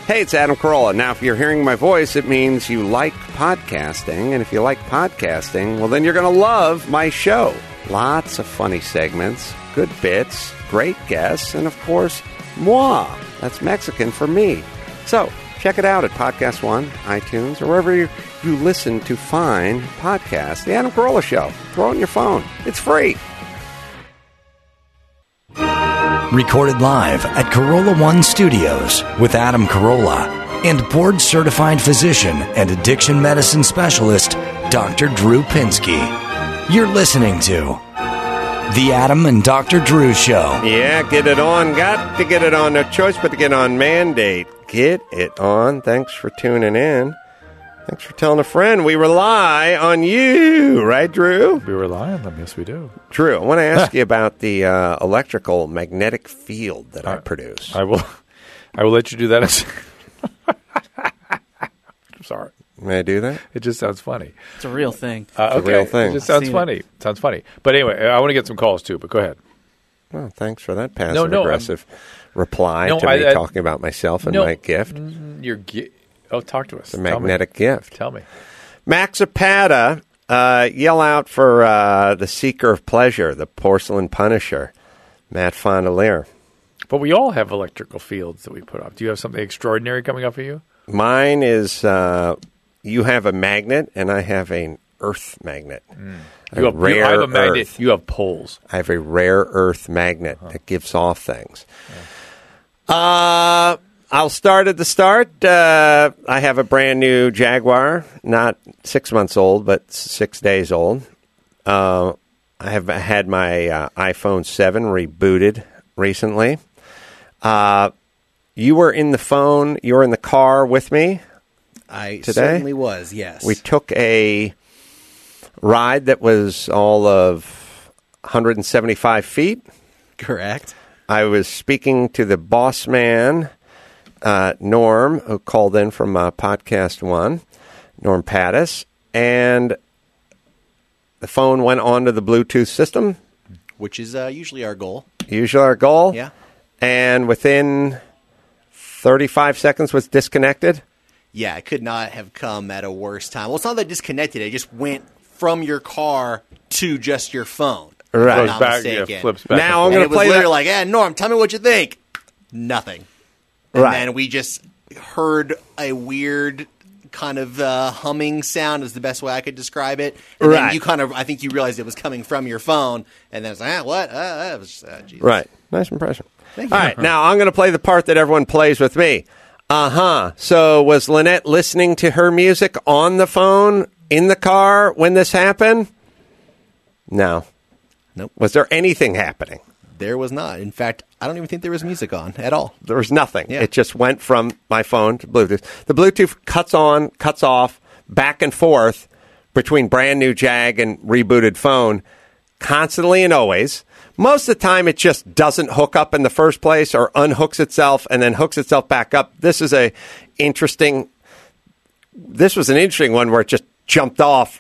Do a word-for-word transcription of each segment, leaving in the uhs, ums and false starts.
Hey, it's Adam Carolla. Now, if you're hearing my voice, it means you like podcasting. And if you like podcasting, well, then you're going to love my show. Lots of funny segments, good bits, great guests, and, of course, moi. That's Mexican for me. So, check it out at Podcast One, iTunes, or wherever you, you listen to fine podcasts. The Adam Carolla Show. Throw it on your phone. It's free. Recorded live at Carolla One Studios with Adam Carolla and board-certified physician and addiction medicine specialist, Doctor Drew Pinsky. You're listening to The Adam and Doctor Drew Show. Yeah, get it on. Got to get it on. No choice but to get on. Mandate. Get it on. Thanks for tuning in. Thanks for telling a friend. We rely on you, right, Drew? We rely on them. Yes, we do. Drew, I want to ask you about the uh, electrical magnetic field that I, I produce. I will I will let you do that. As I'm sorry. May I do that? It just sounds funny. It's a real thing. Uh, it's okay. a real thing. It just sounds funny. It. Sounds funny. But anyway, I want to get some calls, too, but go ahead. Well, thanks for that passive-aggressive no, no, reply no, to I, me I, talking about myself and no, my gift. Your gift. Oh, talk to us. The magnetic gift. Tell me. Max Zapata, uh, yell out for uh, the Seeker of Pleasure, the Porcelain Punisher, Matt Fondelier. But we all have electrical fields that we put up. Do you have something extraordinary coming up for you? Mine is, uh, you have a magnet, and I have an earth magnet. Mm. You have, rare you, I have a magnet. Earth. You have poles. I have a rare earth magnet uh-huh. that gives off things. Yeah. Uh... I'll start at the start. Uh, I have a brand new Jaguar, not six months old, but six days old. Uh, I have had my uh, iPhone seven rebooted recently. Uh, you were in the phone, you were in the car with me I today? certainly was, yes. We took a ride that was all of one hundred seventy-five feet. Correct. I was speaking to the boss man, Uh, Norm, who called in from uh, Podcast One, Norm Pattis, and the phone went onto the Bluetooth system. Which is uh, usually our goal. Usually our goal. Yeah. And within thirty-five seconds was disconnected. Yeah, it could not have come at a worse time. Well, it's not that disconnected. It just went from your car to just your phone. Right. Goes back, yeah, flips back. Now I'm going to play it was literally that. like, hey, Norm, tell me what you think. Nothing. And right. then we just heard a weird kind of uh, humming sound is the best way I could describe it. And right. then you kind of, I think you realized it was coming from your phone. And then it's like, ah, what? Uh, that was, uh, Jesus. Right. Nice impression. Thank you. All right. Now I'm going to play the part that everyone plays with me. Uh-huh. So was Lynette listening to her music on the phone in the car when this happened? No. Nope. Was there anything happening? There was not. In fact, I don't even think there was music on at all. There was nothing. Yeah. It just went from my phone to Bluetooth. The Bluetooth cuts on, cuts off, back and forth between brand new Jag and rebooted phone constantly and always. Most of the time, it just doesn't hook up in the first place or unhooks itself and then hooks itself back up. This is a interesting. This was an interesting one where it just jumped off.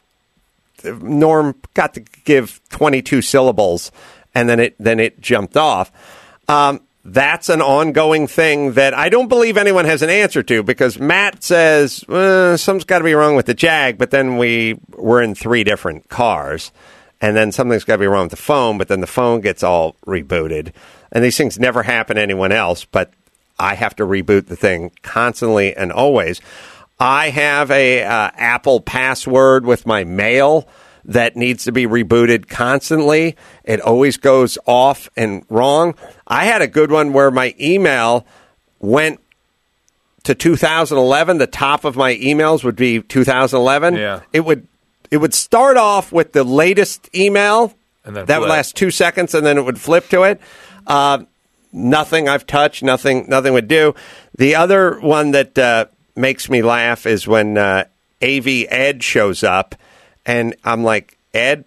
Norm got to give twenty-two syllables. And then it then it jumped off. Um, that's an ongoing thing that I don't believe anyone has an answer to because Matt says uh, something's got to be wrong with the Jag, but then we were in three different cars, and then something's got to be wrong with the phone, but then the phone gets all rebooted, and these things never happen to anyone else, but I have to reboot the thing constantly and always. I have a uh, Apple password with my mail that needs to be rebooted constantly. It always goes off and wrong. I had a good one where my email went to two thousand eleven. The top of my emails would be two thousand eleven. Yeah. It would it would start off with the latest email. And then that would last two seconds, and then it would flip to it. Uh, nothing I've touched, nothing nothing would do. The other one that uh, makes me laugh is when uh, A V Ed shows up. And I'm like, Ed,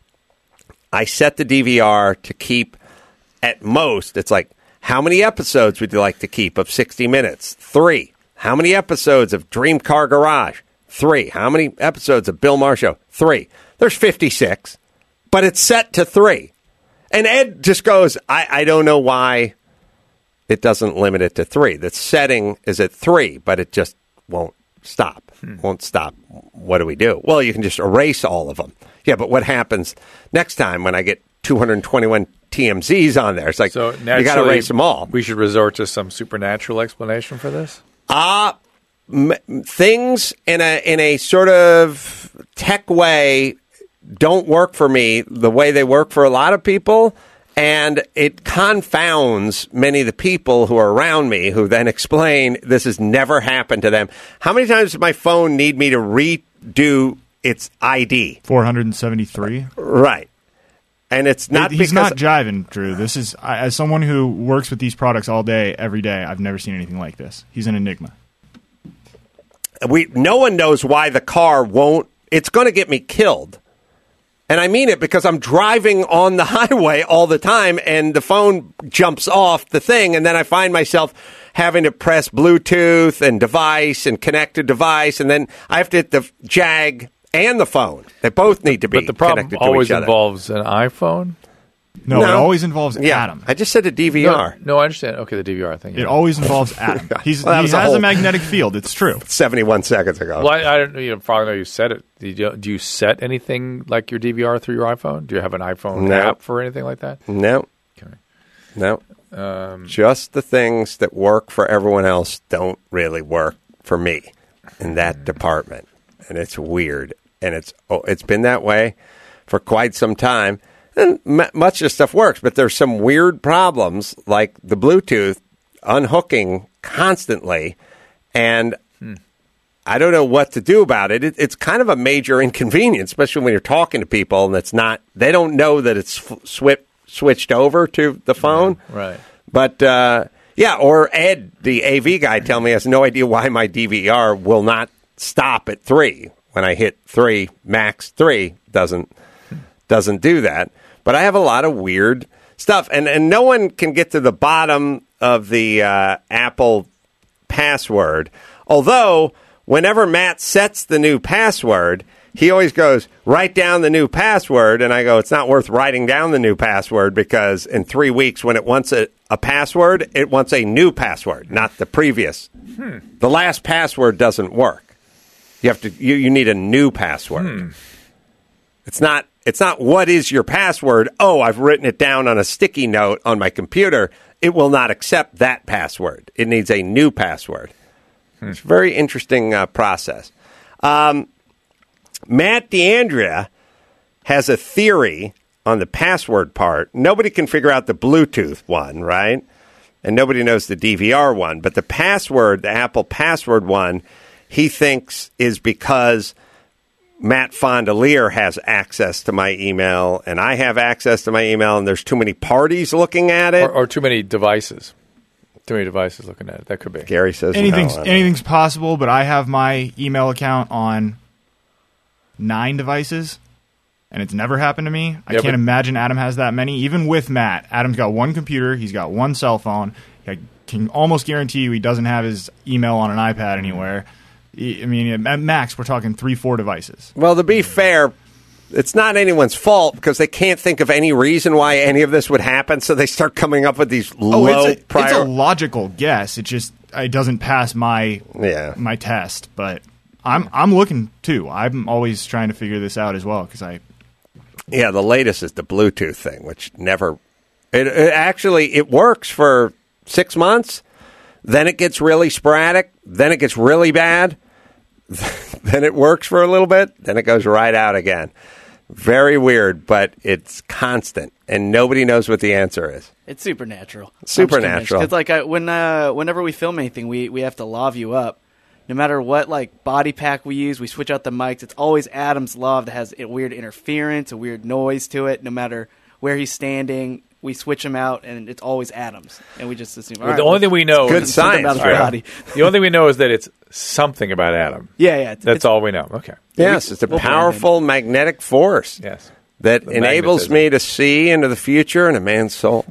I set the D V R to keep at most, it's like, how many episodes would you like to keep of sixty minutes? Three. How many episodes of Dream Car Garage? Three. How many episodes of Bill Maher Show? Three. There's fifty-six, but it's set to three. And Ed just goes, I, I don't know why it doesn't limit it to three. The setting is at three, but it just won't stop. Hmm. Won't stop. What do we do? Well, you can just erase all of them. Yeah, but what happens next time when I get two hundred twenty-one T M Zs on there? It's like, so you got to erase them all. We should resort to some supernatural explanation for this? Uh, m- things in a in a sort of tech way don't work for me the way they work for a lot of people. And it confounds many of the people who are around me who then explain this has never happened to them. How many times does my phone need me to redo its I D? four hundred seventy-three. Right. And it's not it, He's because... not jiving, Drew. This is, as someone who works with these products all day, every day, I've never seen anything like this. He's an enigma. We No one knows why the car won't... It's going to get me killed. And I mean it because I'm driving on the highway all the time and the phone jumps off the thing. And then I find myself having to press Bluetooth and device and connect to device. And then I have to hit the Jag and the phone. They both need to be But the problem connected to always each other. involves an iPhone? No, No. it always involves Yeah, Adam. I just said a D V R. No, no, I understand. Okay, the D V R thing. It always involves Adam. He's, Well, that he was has a a, whole- magnetic field. It's true. seventy-one seconds ago. Well, I, I don't you know, probably know you said it. Do you, do you set anything like your D V R through your iPhone? Do you have an iPhone No. app for anything like that? No. Okay. No. Um, Just the things that work for everyone else don't really work for me in that department. And it's weird. And it's oh, it's been that way for quite some time. And m- much of the stuff works, but there's some weird problems like the Bluetooth unhooking constantly. And hmm. I don't know what to do about it. it. It's kind of a major inconvenience, especially when you're talking to people and it's not, they don't know that it's f- swi- switched over to the phone. Yeah, right. But, uh, yeah, or Ed, the A V guy, tell me he has no idea why my D V R will not stop at three. When I hit three, max three, doesn't doesn't do that. But I have a lot of weird stuff. And, and no one can get to the bottom of the uh, Apple password. Although, whenever Matt sets the new password, he always goes, write down the new password. And I go, it's not worth writing down the new password because in three weeks, when it wants a, a password, it wants a new password, not the previous. Hmm. The last password doesn't work. You have to. You, you need a new password. Hmm. It's not. It's not what is your password. Oh, I've written it down on a sticky note on my computer. It will not accept that password. It needs a new password. Hmm. It's a very interesting uh, process. Um, Matt D'Andrea has a theory on the password part. Nobody can figure out the Bluetooth one, right? And nobody knows the D V R one. But the password, the Apple password one, he thinks is because Matt Fondelier has access to my email and I have access to my email and there's too many parties looking at it. Or, or too many devices. Too many devices looking at it. That could be. Gary says Anything's no, anything's possible, but I have my email account on nine devices, and it's never happened to me. I Yeah, can't but- imagine Adam has that many. Even with Matt, Adam's got one computer, he's got one cell phone. I can almost guarantee you he doesn't have his email on an iPad anywhere. I mean, at max, we're talking three, four devices. Well, to be fair, it's not anyone's fault because they can't think of any reason why any of this would happen, so they start coming up with these Oh, low it's a, prior. it's a logical guess. It just it doesn't pass my Yeah. my test. But I'm I'm looking too. I'm always trying to figure this out as well because I Yeah, the latest is the Bluetooth thing, which never. It, it actually it works for six months, then it gets really sporadic, then it gets really bad, then it works for a little bit, then it goes right out again. Very weird, but it's constant, and nobody knows what the answer is. It's supernatural. Supernatural. Because like I, when uh, whenever we film anything, we we have to lav you up. No matter what like body pack we use, we switch out the mics. It's always Adam's lav that has a weird interference, a weird noise to it. No matter where he's standing, we switch him out, and it's always Adam's. And we just assume. All Well, right, the only well, thing we know Good is something science, about his right? body. the only thing we know is that it's something about Adam. Yeah, yeah. It's, That's it's, all we know. Okay. Yes, it's a we'll blame powerful magnetic force Yes. that The enables magnetism. me to see into the future and a man's soul.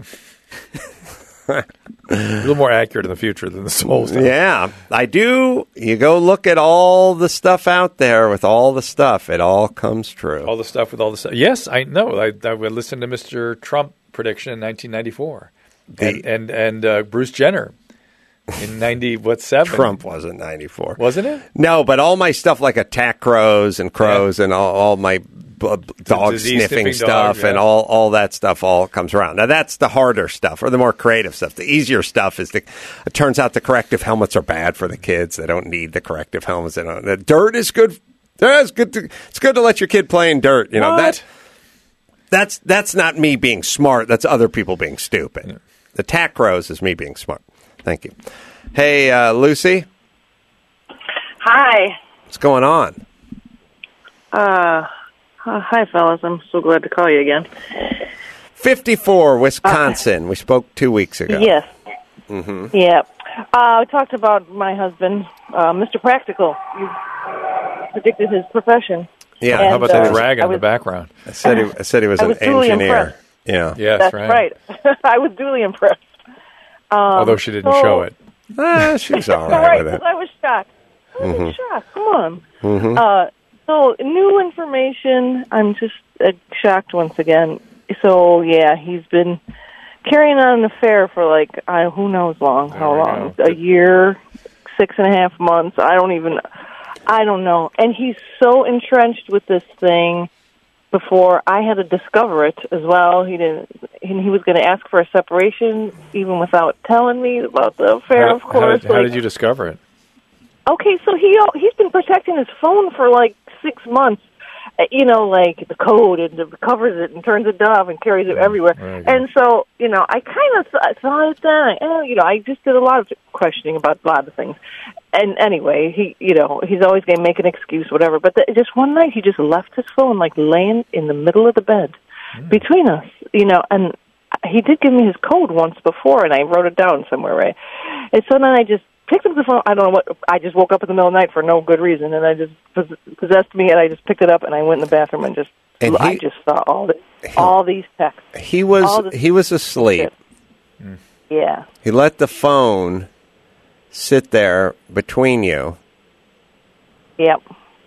A little more accurate in the future than the soul stuff. Yeah, I do. You go look at all the stuff out there with all the stuff. It all comes true. All the stuff with all the stuff. Yes, I know. I, I would listen to Mister Trump prediction in nineteen ninety-four. the and and, and uh, Bruce Jenner in ninety what seven? Trump wasn't ninety-four, wasn't it? No, but all my stuff like attack crows and crows yeah. and all, all my b- dog sniffing, sniffing stuff dog, yeah. and all, all that stuff all comes around. Now that's the harder stuff or the more creative stuff. The easier stuff is the. It turns out the corrective helmets are bad for the kids. They don't need the corrective helmets. They don't. The dirt is good. That's good. To, it's good to let your kid play in dirt. You know what? that. That's that's not me being smart. That's other people being stupid. Yeah. The attack crows is me being smart. Thank you. Hey, uh, Lucy. Hi. What's going on? Uh, uh, hi, fellas. I'm so glad to call you again. fifty-four, Wisconsin. Uh, we spoke two weeks ago. Yes. Mm-hmm. Yeah. Uh, we talked about my husband, uh, Mister Practical. You predicted his profession. Yeah. And, how about that uh, dragon in was, the background? I said he, I said he was I an was duly engineer. Impressed. Yeah. Yes, That's right. right. I was duly impressed. Um, Although she didn't so, show it. Ah, she's all right, right with it. I was shocked. I was Mm-hmm. shocked. Come on. Mm-hmm. Uh, so, new information. I'm just uh, shocked once again. So, yeah, he's been carrying on an affair for, like, uh, who knows long, There how we long? go. A year, six and a half months. I don't even, I don't know. And he's so entrenched with this thing. Before I had to discover it as well, he didn't. He, he was going to ask for a separation, even without telling me about the affair. How, of course, how, did, how like, did you discover it? Okay, so he he's been protecting his phone for like six months. Uh, You know, like the code and it covers it and turns it off and carries it everywhere. Very good. And so, you know, I kind of th- thought it then. Uh, you know, I just did a lot of questioning about a lot of things. And anyway, he, you know, he's always going to make an excuse, whatever. But the, just one night, he just left his phone like laying in the middle of the bed mm. between us. You know, and he did give me his code once before, and I wrote it down somewhere, right? And so then I just picked up the phone. I don't know what. I just woke up in the middle of the night for no good reason, and I just possessed me, and I just picked it up, and I went in the bathroom and just. And I he, just saw all this, all these texts. He was this he was asleep. Mm. Yeah. He let the phone sit there between you. Yep.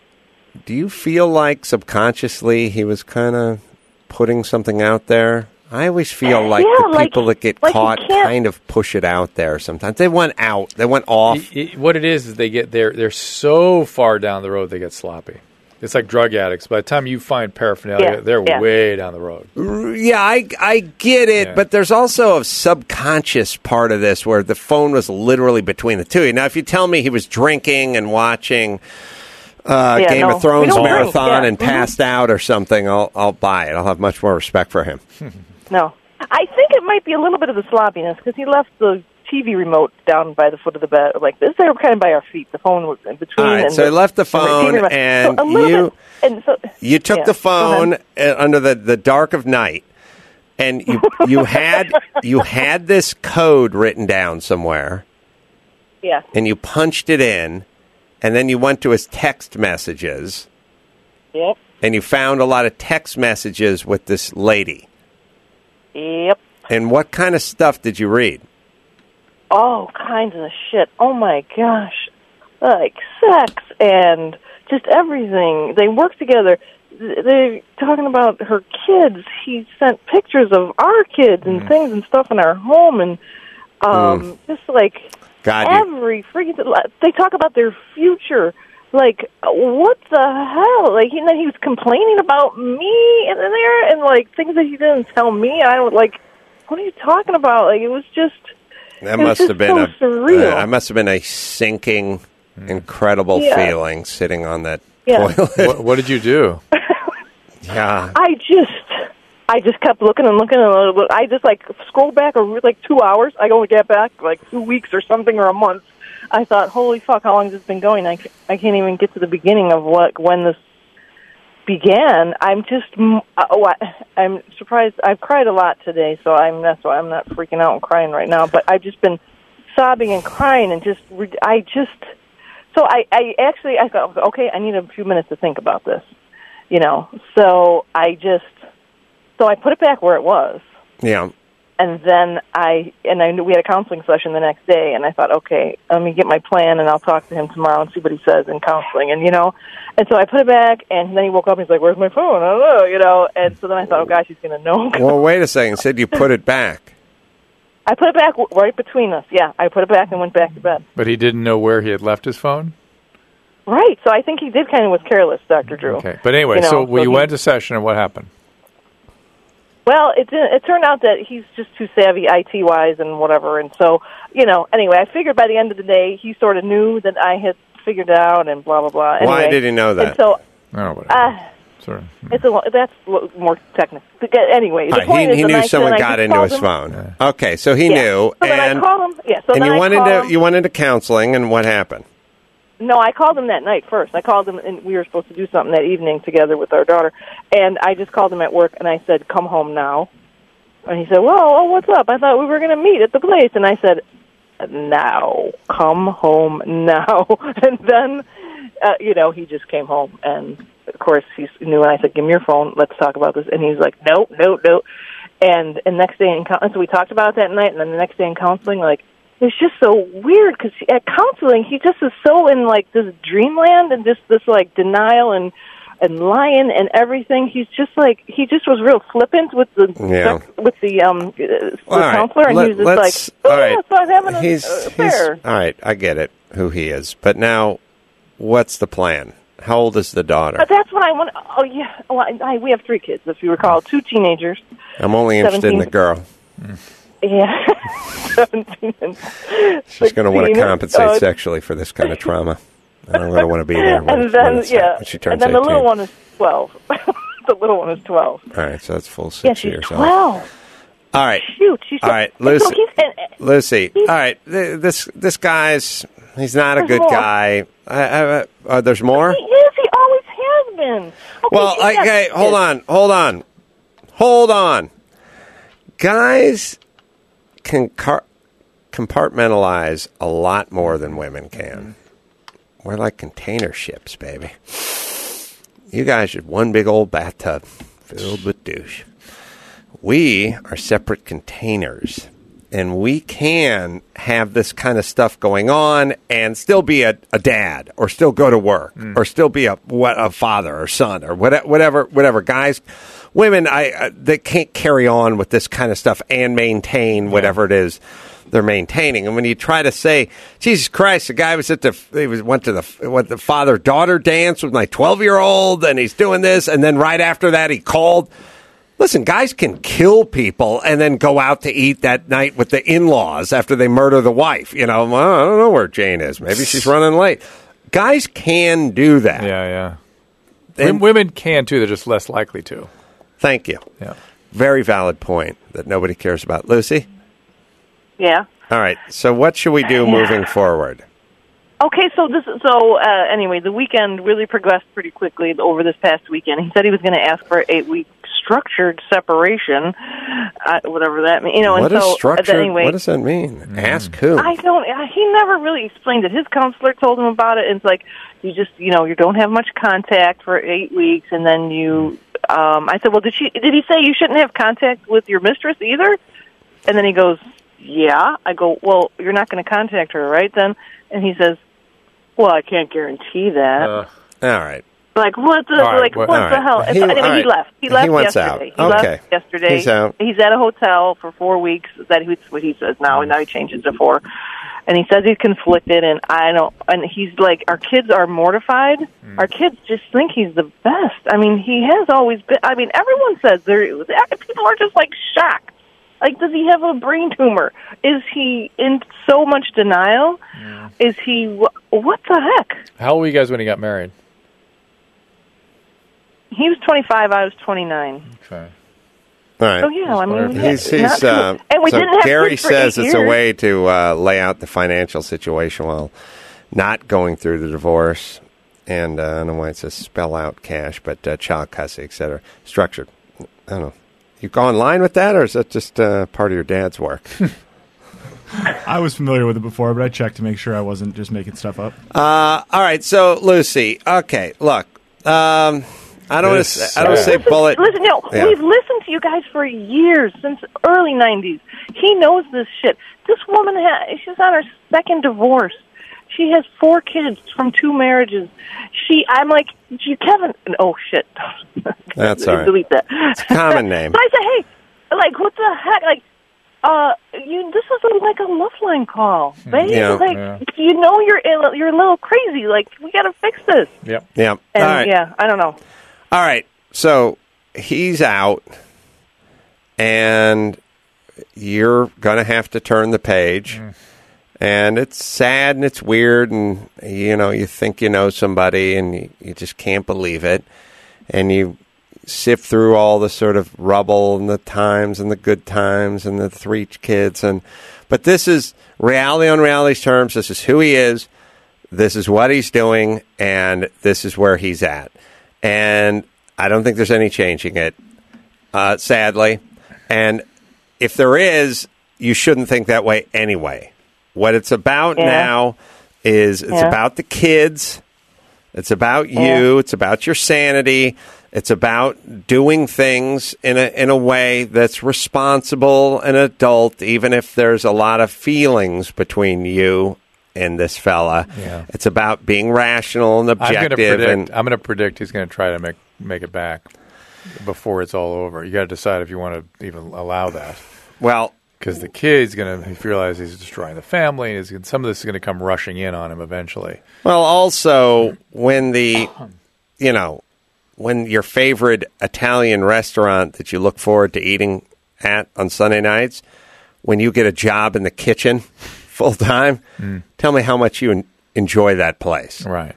Do you feel like subconsciously he was kind of putting something out there? I always feel like Yeah, the like- people that get like you caught can't- kind of push it out there sometimes. They went out. They went off. It- it- what it is is they get they're they're so far down the road they get sloppy. It's like drug addicts. By the time you find paraphernalia, Yeah, they're yeah. way down the road. Yeah, I, I get it, Yeah. but there's also a subconscious part of this where the phone was literally between the two. Now, if you tell me he was drinking and watching uh, Yeah, Game no, of Thrones we don't drink, marathon yeah. and Mhm. passed out or something, I'll I'll buy it. I'll have much more respect for him. No. I think it might be a little bit of the sloppiness because he left the T V remote down by the foot of the bed, like this. They were kind of by our feet. The phone was in between. All right, and so the, he left the T V phone, remote. and so a little you bit, and so, you took yeah, the go phone ahead. uh, under the, the dark of night, and you you had you had this code written down somewhere, Yeah. and you punched it in, and then you went to his text messages, Yep. and you found a lot of text messages with this lady. Yep. And what kind of stuff did you read? All kinds of shit. Oh my gosh. Like sex and just everything. They work together. They're talking about her kids. He sent pictures of our kids and Mm. things and stuff in our home and um just like God, you, every freaking they talk about their future. Like what the hell? Like and then he was complaining about me and then there and like things that he didn't tell me. I would like what are you talking about? Like it was just that it was must just have been so a surreal. uh, I must have been a sinking, incredible Yeah. feeling sitting on that Yeah. toilet. what, what did you do? Yeah. I just, I just kept looking and looking and look. I just like scrolled back or like two hours. I go get back like two weeks or something or a month. I thought, holy fuck, how long has this been going? I, I can't even get to the beginning of what when this began. I'm just, mm, uh, oh, I, I'm surprised. I've cried a lot today, so I'm that's why I'm not freaking out and crying right now. But I've just been sobbing and crying and just, re- I just. So I, I actually, I thought, okay, I need a few minutes to think about this. You know, so I just, so I put it back where it was, Yeah. and then I, and I knew we had a counseling session the next day, and I thought, okay, let me get my plan, and I'll talk to him tomorrow and see what he says in counseling, and you know, and so I put it back, and then he woke up, and he's like, where's my phone? I don't know, you know, and so then I thought, oh gosh, he's going to know. Well, wait a second. You said you put it back. I put it back right between us. Yeah, I put it back and went back to bed. But he didn't know where he had left his phone? Right. So I think he did kind of was careless, Doctor Drew. Okay. But anyway, You know, so, well, so you he- went to session, and what happened? Well, it didn't, it turned out that he's just too savvy I T wise and whatever, and so you know. Anyway, I figured by the end of the day he sort of knew that I had figured it out and blah blah blah. Anyway, Why did he know that? And so Oh, whatever. uh, sort of. it's a lo- that's lo- more technical. Anyway, the All right, point he is he the knew night someone that I got just into called his him- phone. Okay, so he Yeah. knew, So then and I called him. Yeah. So and then you I went called into him. you went into counseling, and what happened? No, I called him that night first. I called him, and we were supposed to do something that evening together with our daughter. And I just called him at work, and I said, "Come home now." And he said, "Well, oh, what's up? I thought we were going to meet at the place." And I said, "Now, come home now." And then, uh, you know, he just came home, and of course he knew. And I said, "Give me your phone. Let's talk about this." And he's like, "No, no, no." And and next day in counseling, so we talked about it that night. And then the next day in counseling, like. It's just so weird because at counseling, he just is so in like this dreamland and just this like denial and and lying and everything. He's just like he just was real flippant with the Yeah. with the um the All right, counselor, and let- he was just let's- like, "Oh, all right. yeah, so I'm having a He's, uh, he's affair." all right. I get it, who he is, but now, what's the plan? How old is the daughter? But that's what I want. Oh yeah, well, I, I, we have three kids, if you recall, two teenagers. I'm only interested in the seventeen. girl. Yeah, seventeen. And She's going to want to sixteen. compensate Uh, sexually for this kind of trauma. I don't really want to be there when, and then when, it's, yeah, when she turns and then the eighteen. little one is twelve. The little one is twelve. All right, so that's full six Yeah, she's years old. twelve. All right, Shoot, she's all right, and so Lucy. he's- and- Lucy. he's- All right, th- this this guy's he's not a There's good more. guy. I, I, uh, there's more. He is. He always has been. Okay, Well, yes, okay, hold yes. on, hold on, hold on. Guys can car- compartmentalize a lot more than women can. We're like container ships, baby. You guys are one big old bathtub filled with douche. We are separate containers. And we can have this kind of stuff going on and still be a, a dad or still go to work or still be a what a father or son or what, whatever whatever guys women I uh, they can't carry on with this kind of stuff and maintain whatever it is they're maintaining. And when you try to say, Jesus Christ, the guy was at the he was went to the went the father daughter dance with my twelve year old and he's doing this, and then right after that he called. Listen, guys can kill people and then go out to eat that night with the in-laws after they murder the wife. You know, well, I don't know where Jane is. Maybe she's running late. Guys can do that. Yeah, yeah. And- Wom- women can, too. They're just less likely to. Thank you. Yeah. Very valid point that nobody cares about. Lucy? Yeah. All right. So what should we do moving forward? Okay, so this so uh, anyway, the weekend really progressed pretty quickly over this past weekend. He said he was going to ask for an eight-week structured separation, uh, whatever that means. You know, What and is so structured? anyway, What does that mean? Ask who? I don't. uh, He never really explained it. His counselor told him about it, and it's like you just, you know, you don't have much contact for eight weeks, and then you. Um, I said, well, did she? Did he say you shouldn't have contact with your mistress either? And then he goes, yeah. I go, well, you're not going to contact her, right? Then, and he says, well, I can't guarantee that. Uh, All right. Like what the All right, like well, what all the right. hell? He- So anyway, all right. he left. He He left wants yesterday. out. He Okay. left yesterday. He's out. He's at a hotel for four weeks. That he's what he says now, and now he changes to four. And he says he's conflicted, and I don't. And he's like, our kids are mortified. Hmm. Our kids just think he's the best. I mean, he has always been. I mean, everyone says there. People are just like shocked. Like, does he have a brain tumor? Is he in so much denial? Hmm. Is he? What the heck? how old were you guys when you got married? He was twenty-five. I was twenty-nine. Okay. All right. So yeah, I mean, He's, not he's, too- uh, and we so didn't have Gary kids for says eight it's a years. way to uh, lay out the financial situation while not going through the divorce. And uh, I don't know why it says spell out cash, but uh, child custody, et cetera. Structured. I don't know. You go online with that, or is that just uh, part of your dad's work? I was familiar with it before, but I checked to make sure I wasn't just making stuff up. uh, all right. So, Lucy, okay, look. Um, I don't want This, to I don't uh, say bullet. Listen, no, Yeah. we've listened to you guys for years, since early nineties. He knows this shit. This woman, ha- she's on her second divorce. She has four kids from two marriages. She, I'm like, gee, Kevin. Oh shit. That's all right. Delete that. It's a common name. So I said, hey, like, what the heck? Like, Uh, you. This is a, like a love line call, babe. Yeah, like yeah. you know, you're a- you're a little crazy. Like we got to fix this. Yep. Yeah. And All right. yeah, I don't know. All right. So he's out, and you're going to have to turn the page. Mm. And it's sad and it's weird, and, you know, you think you know somebody, and you, you just can't believe it. And you sift through all the sort of rubble and the times and the good times and the three kids. and But this is reality on reality's terms. This is who he is. This is what he's doing, and this is where he's at. And I don't think there's any changing it, uh, sadly. And if there is, you shouldn't think that way anyway. What it's about Yeah. now is it's Yeah. about the kids. It's about you. Yeah. It's about your sanity. It's about doing things in a in a way that's responsible and adult, even if there's a lot of feelings between you and this fella. Yeah. It's about being rational and I'm going to objective. predict. and I'm going to predict he's going to try to make make it back before it's all over. You got to decide if you want to even allow that, well, because the kid's going to realize he's destroying the family. Is some of this is going to come rushing in on him eventually. well, also when the you know when your favorite Italian restaurant that you look forward to eating at on Sunday nights, when you get a job in the kitchen full time, Mm. tell me how much you en- enjoy that place. Right.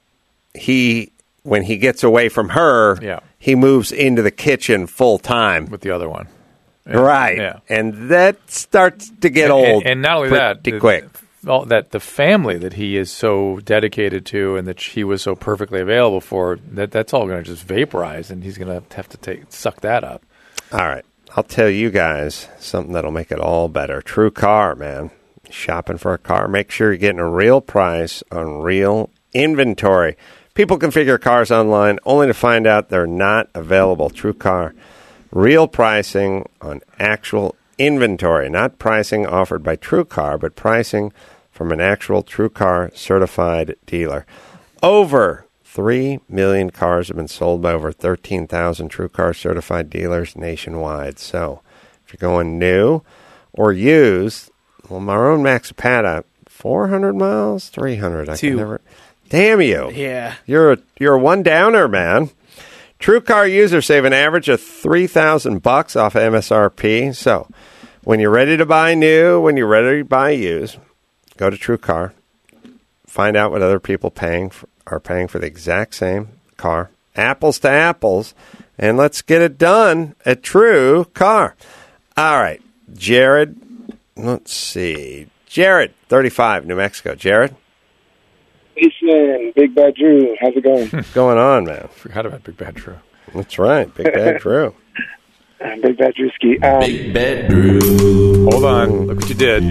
He, when he gets away from her, Yeah. he moves into the kitchen full time. With the other one. Right. Yeah. And that starts to get And- old. And, and not only that, pretty the- quick. all that the family that he is so dedicated to and that he was so perfectly available for, that that's all going to just vaporize, and he's going to have to take suck that up. All right. I'll tell you guys something that'll make it all better. True Car, man. Shopping for a car, make sure you're getting a real price on real inventory. People configure cars online only to find out they're not available. True Car. Real pricing on actual inventory, not pricing offered by True Car, but pricing from an actual True Car certified dealer. Over three million cars have been sold by over thirteen thousand True Car certified dealers nationwide. So if you're going new or used, well, my own Max Zapata, four hundred miles, three hundred. I Two. can never. Damn you. Yeah. You're a, you're a one downer, man. True Car users save an average of three thousand bucks off M S R P. So when you're ready to buy new, when you're ready to buy used, go to True Car. Find out what other people paying for, are paying for the exact same car. Apples to apples. And let's get it done at True Car. All right. Jared, let's see. Jared, thirty-five, New Mexico. Jared? Eastman, Big Bad Drew, how's it going? What's going on, man? Forgot about Big Bad Drew. That's right. Big Bad Drew. Uh, Big Bad Drewski. Um, Big Bad Drew. Hold on. Look what you did.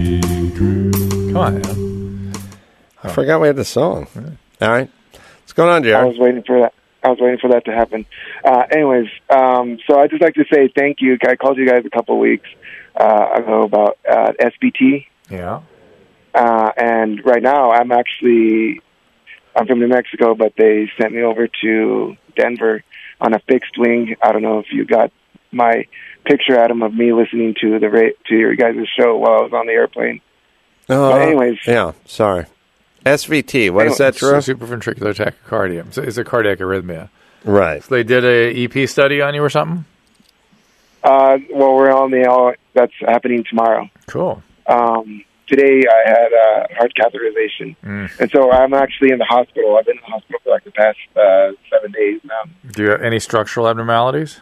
Come on, Adam. I forgot we had the song. All right. What's going on, I Jared? was waiting for that. I was waiting for that to happen. Uh, anyways, um, so I'd just like to say thank you. I called you guys a couple of weeks uh, ago about uh, S B T. Yeah. Uh, and right now I'm actually, I'm from New Mexico, but they sent me over to Denver on a fixed wing. I don't know if you got my picture, Adam, of me listening to the ra- to your guys' show while I was on the airplane. Oh, But anyways. Yeah, sorry. S V T, what is that, Drew? Supraventricular tachycardia. It's a- It's a cardiac arrhythmia. Right. So they did a E P study on you or something? Uh, well, we're on the all. That's happening tomorrow. Cool. Um, today I had uh, heart catheterization, Mm. and so I'm actually in the hospital. I've been in the hospital for like the past uh, seven days now. Do you have any structural abnormalities?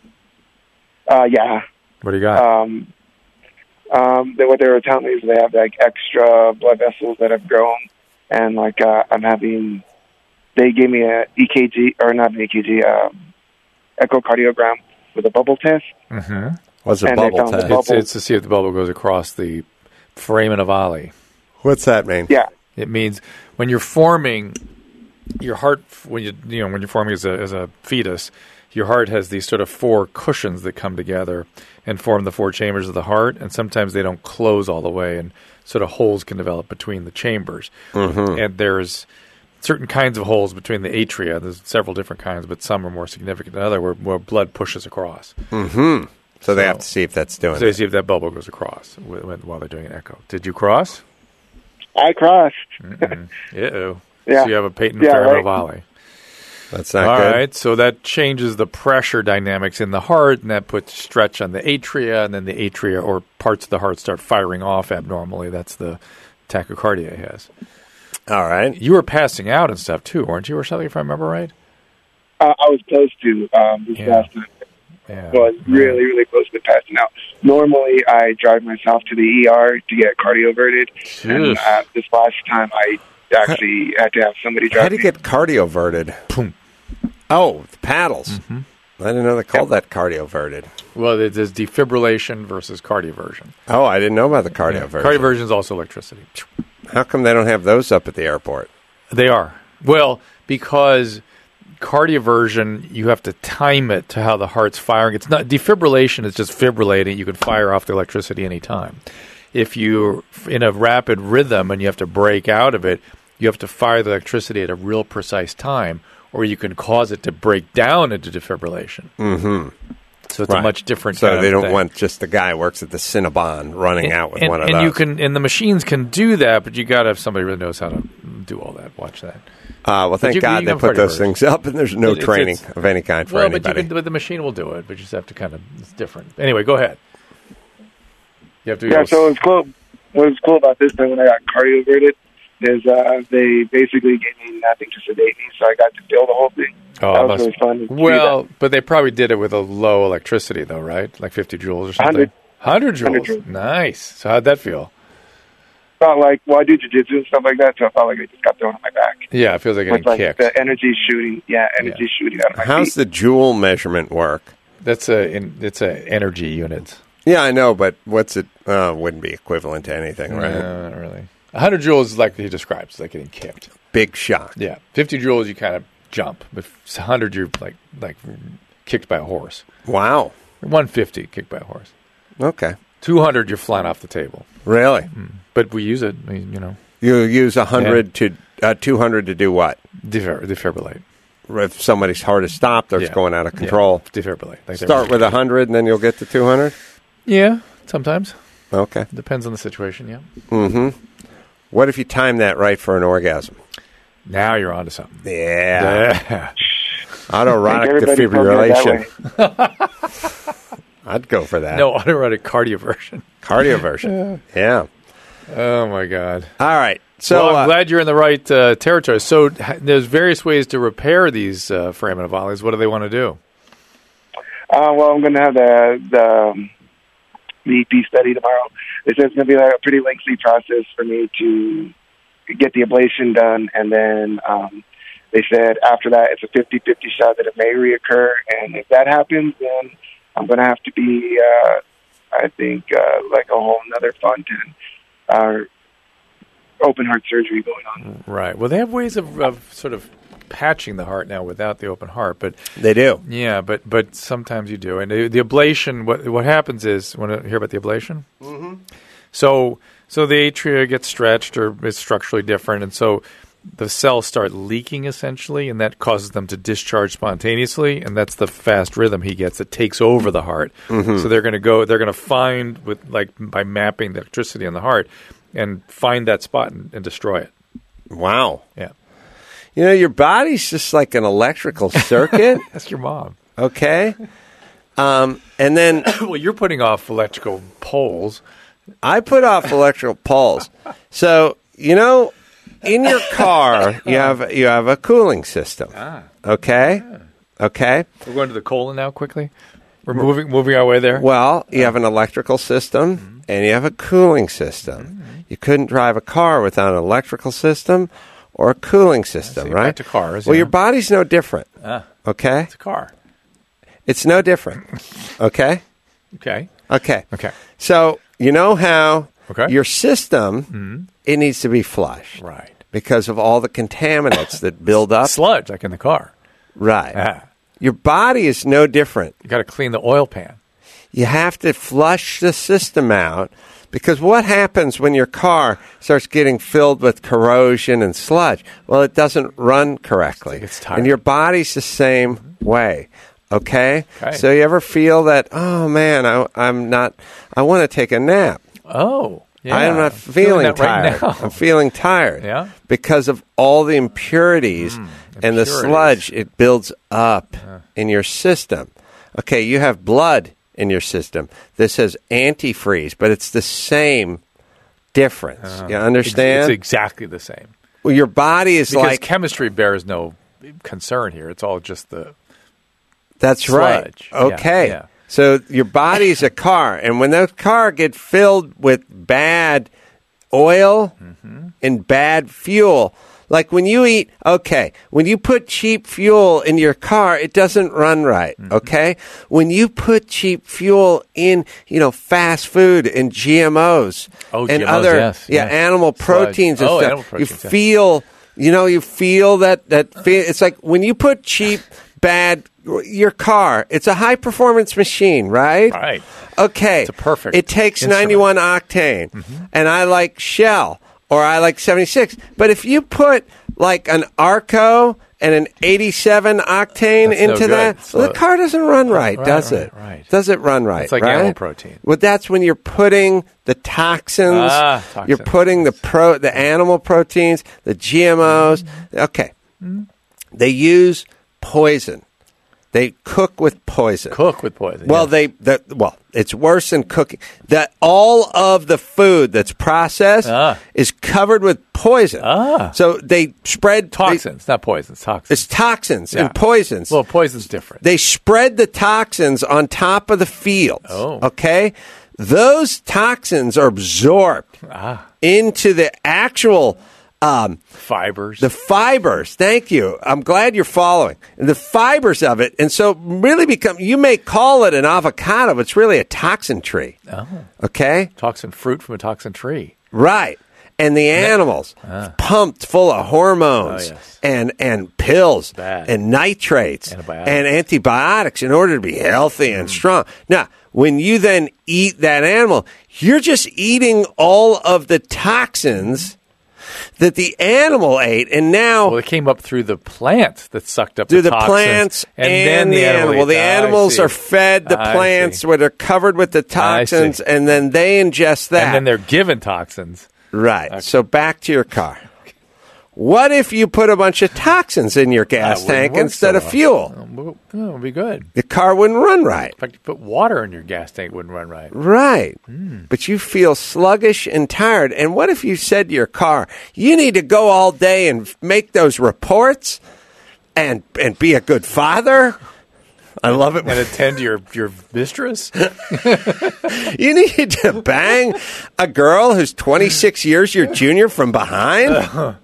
Uh, yeah. What do you got? Um, um, they, what they were telling me is they have like extra blood vessels that have grown, and like uh, I'm having. They gave me a E K G or not an E K G, um, echocardiogram with a bubble test. Mm-hmm. What's a And they bubble found the test? bubble- It's, it's to see if the bubble goes across the foramen ovale. What's that mean? Yeah. It means when you're forming your heart, when you you know when you're forming as a as a fetus, your heart has these sort of four cushions that come together and form the four chambers of the heart, and sometimes they don't close all the way, and sort of holes can develop between the chambers. Mm-hmm. And there's certain kinds of holes between the atria. There's several different kinds, but some are more significant than other, where, where blood pushes across. Mm-hmm. So they have to see if that's doing So they it. see if that bubble goes across with, with, while they're doing an echo. Did you cross? I crossed. Uh-oh. Yeah. So you have a patent Yeah, Fairmont right. volley. That's not All good. right, so that changes the pressure dynamics in the heart, and that puts stretch on the atria, and then the atria or parts of the heart start firing off abnormally. That's the tachycardia it has. All right. You were passing out and stuff too, weren't you, or something, if I remember right? Uh, I was close to um, this Yeah. past time. Yeah. Was really, really close to passing out. Normally, I drive myself to the E R to get cardioverted, and uh, this last time I actually had to have somebody drive How do you me. get cardioverted? Boom. Oh, the paddles. Mm-hmm. I didn't know they called that cardioverted. Well, there's defibrillation versus cardioversion. Oh, I didn't know about the cardioversion. Cardioversion is also electricity. How come they don't have those up at the airport? They are. Well, because cardioversion, you have to time it to how the heart's firing. It's not defibrillation is just fibrillating. You can fire off the electricity anytime. If you're in a rapid rhythm and you have to break out of it, you have to fire the electricity at a real precise time, or you can cause it to break down into defibrillation. Mm-hmm. So it's a much different So kind they of don't thing. want just the guy who works at the Cinnabon running out with and, one of and those. you can, and the machines can do that, but you got to have somebody who really knows how to do all that. Watch that. Uh, well, But thank you- God you they can put those cardioversion. things up, and there's no It's- training it's- of any kind for well, anybody. but, you can, but the machine will do it, but you just have to kind of, it's different. Anyway, go ahead. You have to Yeah, so what's cool, what was cool about this time when I got cardioverted is uh, they basically gave me nothing to sedate me, so I got to feel the whole thing. Oh, that it was must- really fun. to do Well, that. but they probably did it with a low electricity, though, right? Like fifty joules or something? one hundred. one hundred joules. one hundred joules. Nice. So how'd that feel? Felt like, well, I do jiu-jitsu and stuff like that, so I felt like I just got thrown on my back. Yeah, it feels like getting With like kicked. the energy shooting, yeah, energy shooting out of my How's feet. the joule measurement work? That's a in, it's a energy unit. Yeah, I know, but what's it? Uh, wouldn't be equivalent to anything, right? No, not really. one hundred joules is like he describes, it's like getting kicked. Big shock. Yeah. fifty joules, you kind of jump. But one hundred, you're like like kicked by a horse. Wow. one hundred fifty, kicked by a horse. Okay. two hundred, you're flying off the table. Really? Mm. But we use it, I mean, you know. You use one hundred to uh, two hundred to do what? Defib- defibrillate. If somebody's heart is stopped or it's Yeah. going out of control. Yeah. Defibrillate. Like Start with one hundred and then you'll get to two hundred? Yeah, sometimes. Okay. Depends on the situation, yeah. Mm-hmm. What if you time that right for an orgasm? Now you're onto something. Yeah. Yeah. Autoerotic Everybody told me that defibrillation. I'd go for that. No, autoerotic cardioversion. Cardioversion. Yeah. Oh, my God. All right. So well, I'm uh, glad you're in the right uh, territory. So ha- there's various ways to repair these uh, foramen volleys. What do they want to do? Uh, well, I'm going to have the the, um, the E P study tomorrow. They said it's going to be like a pretty lengthy process for me to get the ablation done, and then um, they said after that it's a fifty-fifty shot that it may reoccur, and if that happens, then I'm going to have to be, uh, I think, uh, like a whole another fun ten, uh, open heart surgery going on. Right. Well, they have ways of, of sort of patching the heart now without the open heart, but they do. yeah, but but sometimes you do. And the, the ablation, what what happens is, want to hear about the ablation? Mm-hmm. So so the atria gets stretched or is structurally different, and so the cells start leaking essentially, and that causes them to discharge spontaneously, and that's the fast rhythm he gets that takes over the heart. Mm-hmm. So they're going to go, they're going to find with like by mapping the electricity in the heart and find that spot and, and destroy it. Wow. Yeah. You know, your body's just like an electrical circuit. That's your mom. Okay. Um, and then Well, you're putting off electrical poles. I put off electrical poles. So, you know, in your car, you have you have a cooling system. Ah. Okay? Okay? We're going to the colon now quickly. We're moving moving our way there. Well, you have an electrical system Mm-hmm. and you have a cooling system. You couldn't drive a car without an electrical system or a cooling system, see. right? Back to cars, Well, yeah. your body's no different. Ah, Okay? it's a car. It's no different. Okay? Okay. Okay. Okay. So, you know how Okay. your system, it needs to be flushed. Right. Because of all the contaminants that build up. Sludge, like in the car. Right. Ah. Your body is no different. You got to clean the oil pan. You have to flush the system out because what happens when your car starts getting filled with corrosion and sludge? Well, it doesn't run correctly. It gets tired. And your body's the same way. Okay? Okay. So you ever feel that, oh, man, I, I'm not, I want to take a nap. Oh, yeah. I'm not Feeling feeling, that right tired. now. I'm feeling tired. Yeah? Because of all the impurities Mm, and the impurities. sludge it builds up in your system. Okay, you have blood in your system. This has antifreeze, but it's the same difference. Uh, you understand? It's, it's exactly the same. Well, your body is Because like... chemistry bears no concern here. It's all just the That's sludge. right. Okay. Yeah, yeah. So your body's a car, and when that car gets filled with bad oil Mm-hmm. and bad fuel, like when you eat, okay, when you put cheap fuel in your car, it doesn't run right, Mm-hmm. okay? When you put cheap fuel in, you know, fast food and G M Os Oh, and G M Os, other yes, yeah, yes. animal Sludge. proteins and Oh, stuff, animal proteins, you yeah. feel, you know, you feel that, that feel, it's like when you put cheap, bad, your car, it's a high performance machine, right? Right. Okay. It's a perfect It takes instrument. ninety-one octane, Mm-hmm. and I like Shell, or I like seventy-six. But if you put like an Arco and an eighty-seven octane That's no into good. that, So- well, the car doesn't run right, Right, does right, it? right. Does it run right? It's like right? animal protein. Well, that's when you're putting the toxins, Ah, toxins. you're putting the pro, the animal proteins, the G M Os. Mm-hmm. Okay. They use poison. They cook with poison. Cook with poison. Well, yes. they the, well, it's worse than cooking. That all of the food that's processed Ah. is covered with poison. Ah. So they spread they- toxins, not poisons. Toxins. it's toxins Yeah. and poisons. Well, poison's different. They spread the toxins on top of the fields. Oh. Okay? Those toxins are absorbed ah, into the actual um, fibers. the fibers. Thank you. I'm glad you're following. The fibers of it. And so really become, you may call it an avocado, but it's really a toxin tree. oh, Okay? toxin fruit from a toxin tree. Right. And the animals pumped full of hormones Oh, yes. and, and pills Bad. and nitrates Antibiotics. and antibiotics in order to be healthy and strong. Now, when you then eat that animal, you're just eating all of the toxins that the animal ate, and now Well, it came up through the plant that sucked up through the the toxins, plants and, then the, animal. animal. The ate- I animals see. are fed the I plants see. where they're covered with the toxins, see. and then they ingest that. and then they're given toxins. Right. So back to your car. What if you put a bunch of toxins in your gas That wouldn't tank work instead so of well. fuel? Oh, well, oh, it would be good. The car wouldn't run right. In fact, you put water in your gas tank, it wouldn't run right. Right. Hmm. But you feel sluggish and tired. And what if you said to your car, you need to go all day and f- make those reports and and be a good father? I love it. And attend to your, your mistress? You need to bang a girl who's twenty-six years your junior from behind?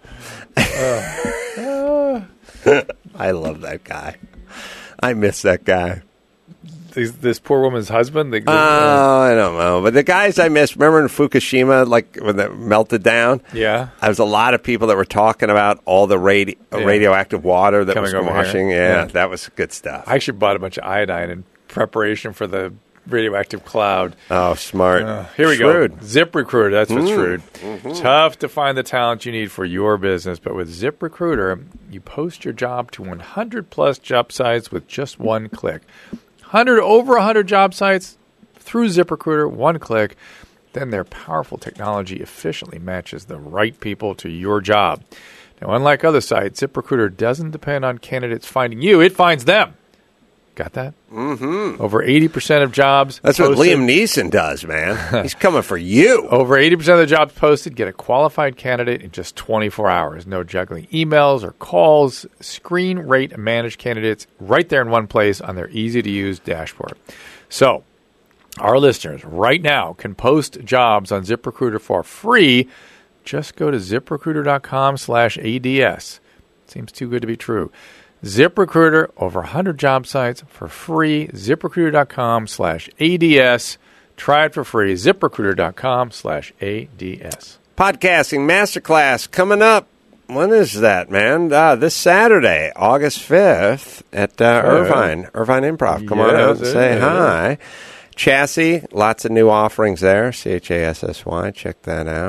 I love that guy. I miss that guy. this, this poor woman's husband? The, the- Oh, I don't know. But the guys I miss, remember in Fukushima, like when that melted down? yeah. There was a lot of people that were talking about all the radi- uh, Yeah. radioactive water that Coming was over washing. here. Yeah, Yeah. that was good stuff. I actually bought a bunch of iodine in preparation for the radioactive cloud. oh, smart. Uh, here we Shrewd. go. ZipRecruiter. That's what's Mm. shrewd. Mm-hmm. Tough to find the talent you need for your business, but with ZipRecruiter, you post your job to one hundred plus job sites with just one click. one hundred over one hundred job sites through ZipRecruiter, one click. Then their powerful technology efficiently matches the right people to your job. Now, unlike other sites, ZipRecruiter doesn't depend on candidates finding you; it finds them. Got that? Mm-hmm. Over eighty percent of jobs. That's what posted- Liam Neeson does, man. He's coming for you. Over eighty percent of the jobs posted get a qualified candidate in just twenty-four hours. No juggling emails or calls. Screen, rate, and manage candidates right there in one place on their easy-to-use dashboard. So, our listeners right now can post jobs on ZipRecruiter for free. Just go to ZipRecruiter.com slash ADS. Seems too good to be true. ZipRecruiter, over one hundred job sites for free. ZipRecruiter.com slash ADS. Try it for free. ZipRecruiter.com slash ADS. Podcasting Masterclass coming up. When is that, man? Uh, this Saturday, August fifth at uh, Irvine. Irvine Improv. Come on Yes, out and say it hi. Chassis, lots of new offerings there. C H A S S Y. Check that out. You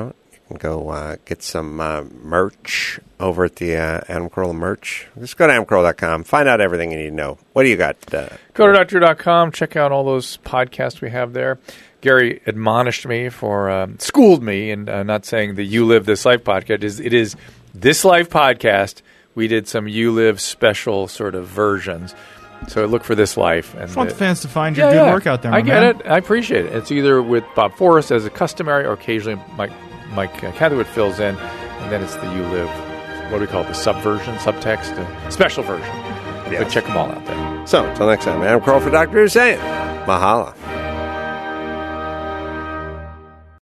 and go uh, get some uh, merch over at the uh, Adam Carolla merch. Just go to adam carolla dot com. Find out everything you need to know. What do you got? Uh, go to doctor dot com. Check out all those podcasts we have there. Gary admonished me for, uh, schooled me in uh, not saying the You Live This Life podcast. It is, it is This Life podcast. We did some You Live special sort of versions. So look for This Life. And I want it, the fans to find your yeah, good yeah. work out there, I my get man. it. I appreciate it. It's either with Bob Forrest as a customary or occasionally Mike, Mike uh, Catherwood fills in. And then it's the You Live, what do we call it, the subversion, subtext, uh, special version. Yes. But check them all out there. So, until next time, Adam Carolla for Doctor Who saying, Mahala.